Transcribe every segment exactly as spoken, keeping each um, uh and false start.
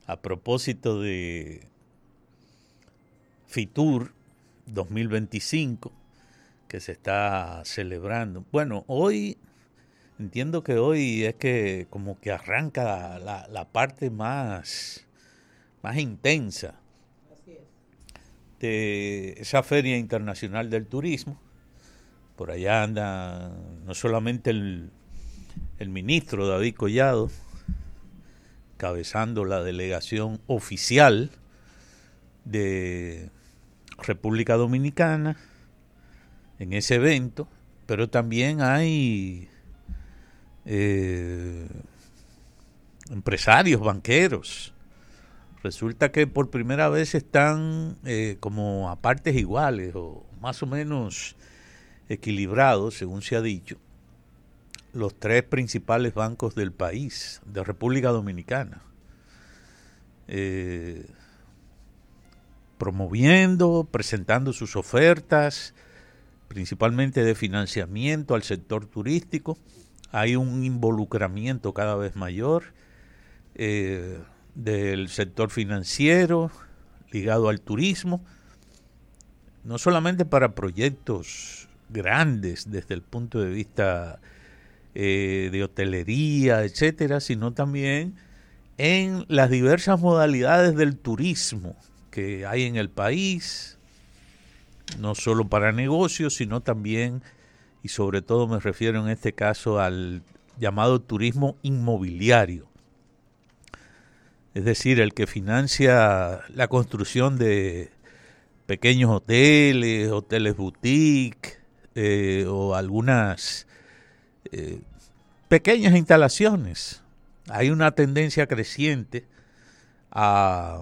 a propósito de FITUR dos mil veinticinco que se está celebrando. Bueno, hoy entiendo que hoy es que como que arranca la, la parte más, más intensa de esa Feria Internacional del Turismo. Por allá anda no solamente el, el ministro David Collado, encabezando la delegación oficial de República Dominicana en ese evento, pero también hay eh, empresarios, banqueros. Resulta que por primera vez están eh, como a partes iguales o más o menos equilibrados, según se ha dicho, los tres principales bancos del país, de República Dominicana, eh, promoviendo, presentando sus ofertas, principalmente de financiamiento al sector turístico. Hay un involucramiento cada vez mayor eh, del sector financiero ligado al turismo, no solamente para proyectos grandes desde el punto de vista eh, de hotelería, etcétera, sino también en las diversas modalidades del turismo que hay en el país, no solo para negocios, sino también, y sobre todo me refiero en este caso al llamado turismo inmobiliario, es decir, el que financia la construcción de pequeños hoteles, hoteles boutique eh, o algunas eh, pequeñas instalaciones. Hay una tendencia creciente a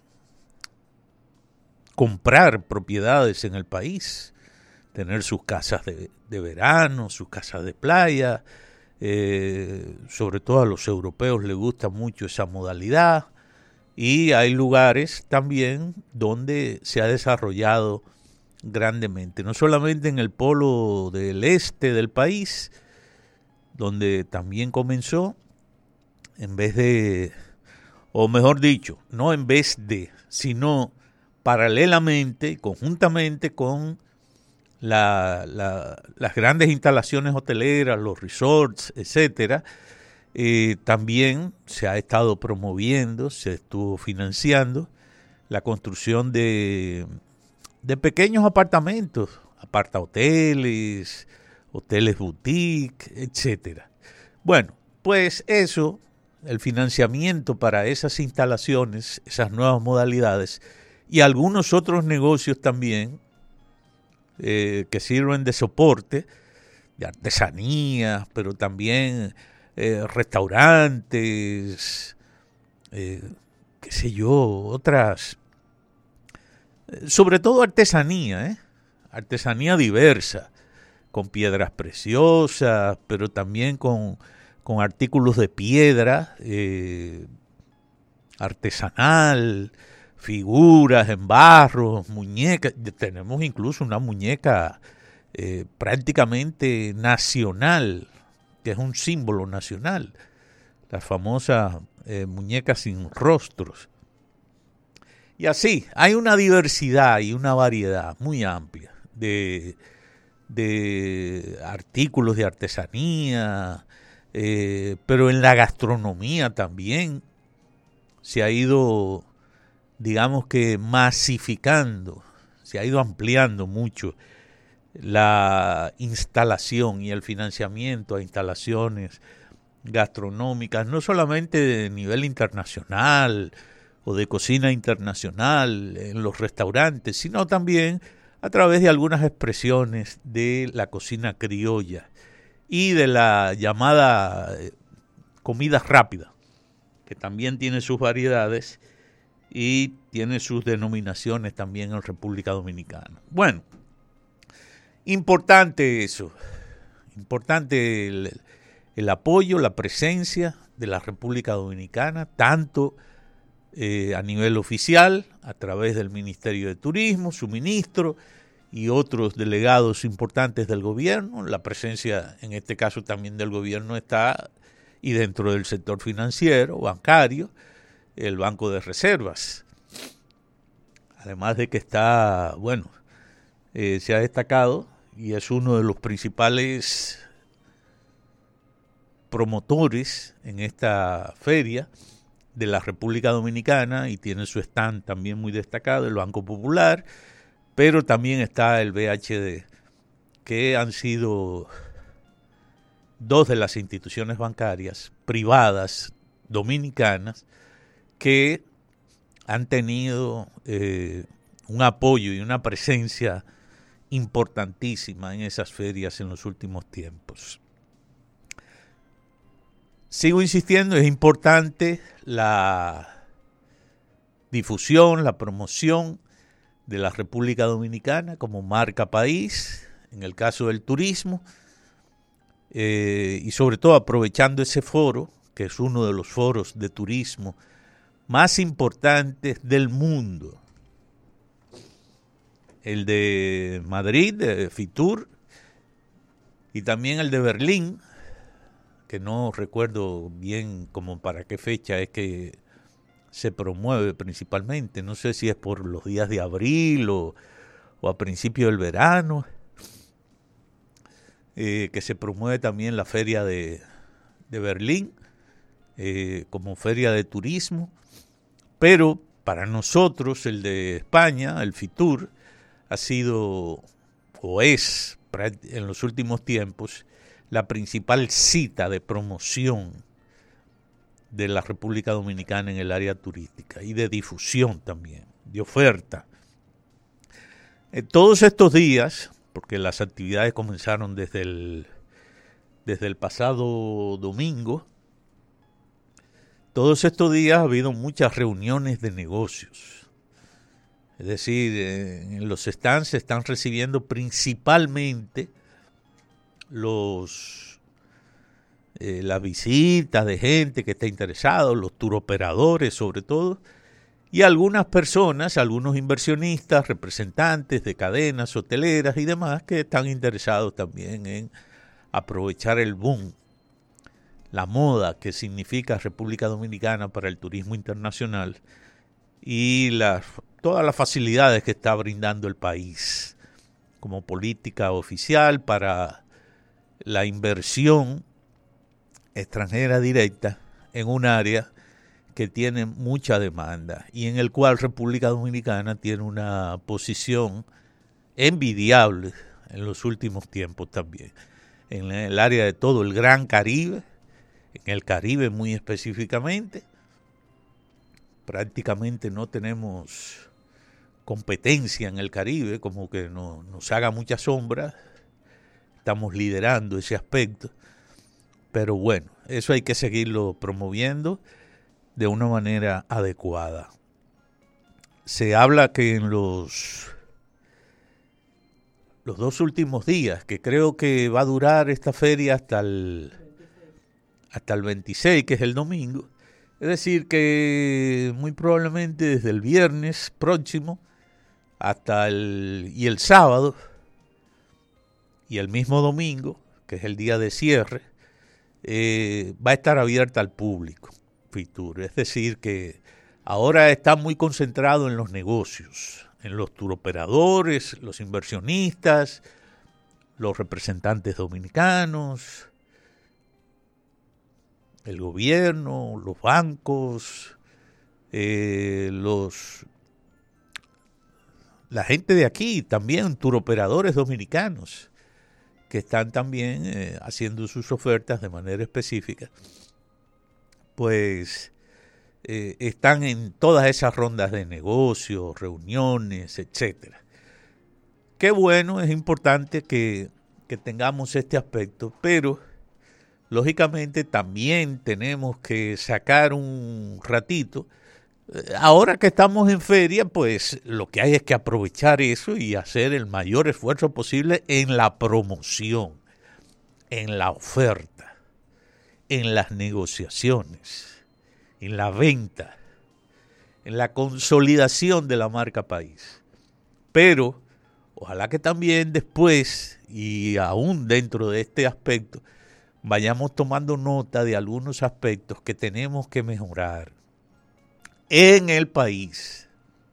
comprar propiedades en el país, tener sus casas de, de verano, sus casas de playa, eh, sobre todo a los europeos les gusta mucho esa modalidad, y hay lugares también donde se ha desarrollado grandemente, no solamente en el polo del este del país, donde también comenzó, en vez de, o mejor dicho, no en vez de, sino paralelamente, conjuntamente con la, la, las grandes instalaciones hoteleras, los resorts, etcétera, eh, también se ha estado promoviendo, se estuvo financiando la construcción de, de pequeños apartamentos, apartahoteles, hoteles boutique, etcétera. Bueno, pues eso, el financiamiento para esas instalaciones, esas nuevas modalidades, y algunos otros negocios también eh, que sirven de soporte, de artesanías, pero también eh, restaurantes, eh, qué sé yo, otras, eh, sobre todo artesanía, ¿eh? artesanía diversa, con piedras preciosas, pero también con, con artículos de piedra eh, artesanal, figuras en barro, muñecas. Tenemos incluso una muñeca eh, prácticamente nacional, que es un símbolo nacional, las famosas eh, muñecas sin rostros. Y así, hay una diversidad y una variedad muy amplia de, de artículos de artesanía, eh, pero en la gastronomía también se ha ido, digamos que masificando, se ha ido ampliando mucho la instalación y el financiamiento a instalaciones gastronómicas, no solamente de nivel internacional o de cocina internacional en los restaurantes, sino también a través de algunas expresiones de la cocina criolla y de la llamada comida rápida, que también tiene sus variedades y tiene sus denominaciones también en República Dominicana. Bueno, importante eso, importante el, el apoyo, la presencia de la República Dominicana, tanto eh, a nivel oficial, a través del Ministerio de Turismo, su ministro y otros delegados importantes del gobierno. La presencia, en este caso también del gobierno, está y dentro del sector financiero, bancario, el Banco de Reservas. Además de que está, bueno, eh, se ha destacado y es uno de los principales promotores en esta feria de la República Dominicana, y tiene su stand también muy destacado, el Banco Popular, pero también está el B H D, que han sido dos de las instituciones bancarias privadas dominicanas que han tenido eh, un apoyo y una presencia importantísima en esas ferias en los últimos tiempos. Sigo insistiendo, es importante la difusión, la promoción de la República Dominicana como marca país, en el caso del turismo, eh, y sobre todo aprovechando ese foro, que es uno de los foros de turismo más importantes del mundo. El de Madrid, de Fitur, y también el de Berlín, que no recuerdo bien como para qué fecha es que se promueve principalmente. No sé si es por los días de abril o, o a principio del verano, eh, que se promueve también la feria de, de Berlín eh, como feria de turismo. Pero para nosotros el de España, el Fitur, ha sido o es en los últimos tiempos la principal cita de promoción de la República Dominicana en el área turística y de difusión también, de oferta. Eh, todos estos días, porque las actividades comenzaron desde el, desde el pasado domingo, todos estos días ha habido muchas reuniones de negocios. Es decir, eh, en los stands se están recibiendo principalmente los eh, las visitas de gente que está interesada, los turoperadores sobre todo, y algunas personas, algunos inversionistas, representantes de cadenas hoteleras y demás que están interesados también en aprovechar el boom, la moda que significa República Dominicana para el turismo internacional y las, todas las facilidades que está brindando el país como política oficial para la inversión extranjera directa en un área que tiene mucha demanda y en el cual República Dominicana tiene una posición envidiable en los últimos tiempos también. En el área de todo el Gran Caribe, en el Caribe muy específicamente, prácticamente no tenemos competencia en el Caribe, como que no nos haga mucha sombra. Estamos liderando ese aspecto, pero bueno, eso hay que seguirlo promoviendo de una manera adecuada. Se habla que en los, los dos últimos días, que creo que va a durar esta feria hasta el, hasta el veintiséis, que es el domingo, es decir, que muy probablemente desde el viernes próximo hasta el, y el sábado, y el mismo domingo, que es el día de cierre, eh, va a estar abierta al público, Fitur. Es decir, que ahora está muy concentrado en los negocios, en los turoperadores, los inversionistas, los representantes dominicanos, el gobierno, los bancos, eh, los la gente de aquí, también turoperadores dominicanos, que están también eh, haciendo sus ofertas de manera específica, pues eh, están en todas esas rondas de negocios, reuniones, etcétera. Qué bueno, es importante que, que tengamos este aspecto, pero lógicamente también tenemos que sacar un ratito. Ahora que estamos en feria, pues lo que hay es que aprovechar eso y hacer el mayor esfuerzo posible en la promoción, en la oferta, en las negociaciones, en la venta, en la consolidación de la marca país. Pero ojalá que también después, y aún dentro de este aspecto, vayamos tomando nota de algunos aspectos que tenemos que mejorar. en el país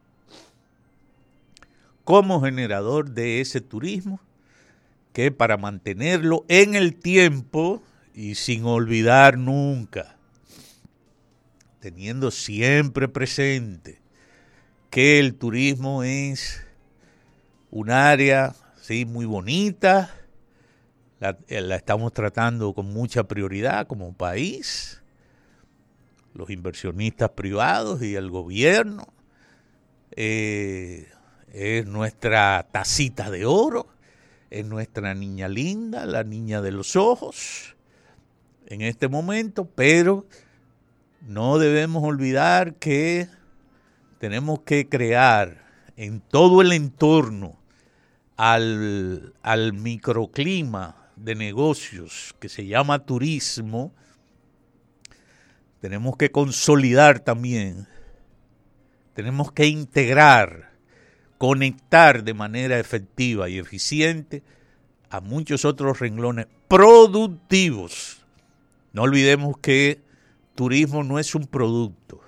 como generador de ese turismo, que para mantenerlo en el tiempo y sin olvidar nunca, teniendo siempre presente que el turismo es un área, sí, muy bonita, la, la estamos tratando con mucha prioridad como país, los inversionistas privados y el gobierno, eh, es nuestra tacita de oro, es nuestra niña linda, la niña de los ojos en este momento, pero no debemos olvidar que tenemos que crear en todo el entorno al, al microclima de negocios que se llama turismo. Tenemos que consolidar también, tenemos que integrar, conectar de manera efectiva y eficiente a muchos otros renglones productivos. No olvidemos que turismo no es un producto,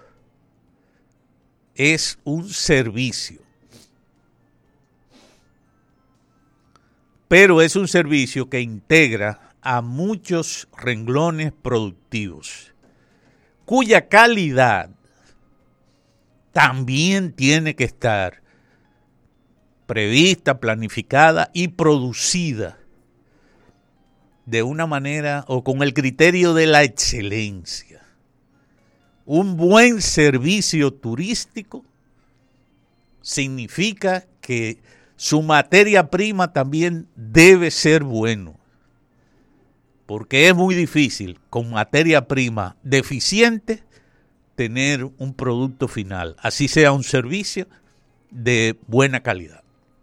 es un servicio. Pero es un servicio que integra a muchos renglones productivos, cuya calidad también tiene que estar prevista, planificada y producida de una manera o con el criterio de la excelencia. Un buen servicio turístico significa que su materia prima también debe ser bueno, porque es muy difícil con materia prima deficiente tener un producto final, así sea un servicio de buena calidad.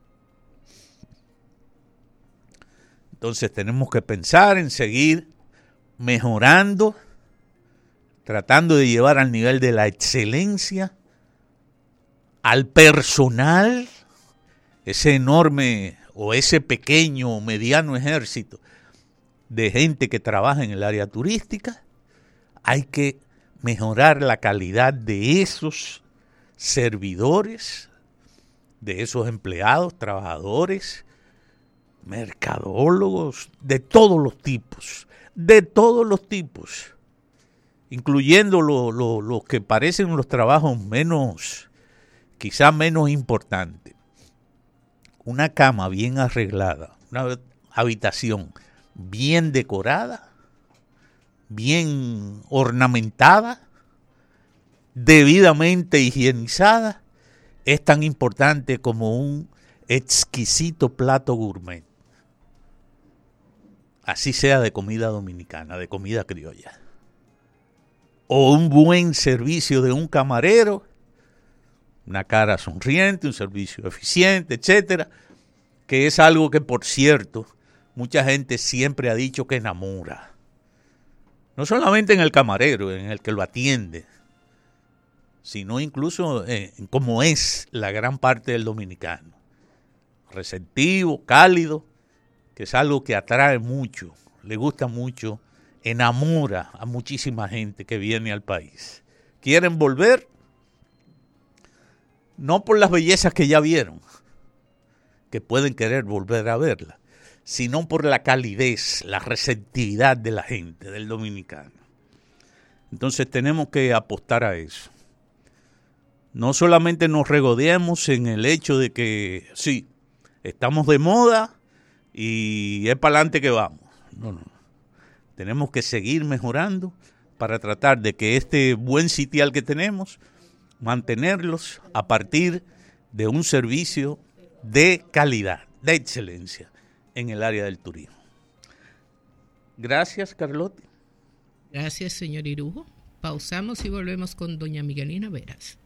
Entonces tenemos que pensar en seguir mejorando, tratando de llevar al nivel de la excelencia al personal, ese enorme o ese pequeño o mediano ejército de gente que trabaja en el área turística. Hay que mejorar la calidad de esos servidores, de esos empleados, trabajadores, mercadólogos, de todos los tipos, de todos los tipos, incluyendo los lo, lo que parecen los trabajos menos, quizás menos importantes. Una cama bien arreglada, una habitación bien decorada, bien ornamentada, debidamente higienizada, es tan importante como un exquisito plato gourmet. Así sea de comida dominicana, de comida criolla. O un buen servicio de un camarero, una cara sonriente, un servicio eficiente, etcétera, que es algo que, por cierto, mucha gente siempre ha dicho que enamora. No solamente en el camarero, en el que lo atiende, sino incluso en cómo es la gran parte del dominicano. Receptivo, cálido, que es algo que atrae mucho, le gusta mucho, enamora a muchísima gente que viene al país. ¿Quieren volver? No por las bellezas que ya vieron, que pueden querer volver a verlas, sino por la calidez, la receptividad de la gente, del dominicano. Entonces tenemos que apostar a eso. No solamente nos regodeemos en el hecho de que sí, estamos de moda y es para adelante que vamos. No, no. Tenemos que seguir mejorando para tratar de que este buen sitial que tenemos, mantenerlos a partir de un servicio de calidad, de excelencia en el área del turismo. Gracias, Carlotti. Gracias, señor Irujo. Pausamos y volvemos con doña Miguelina Veras.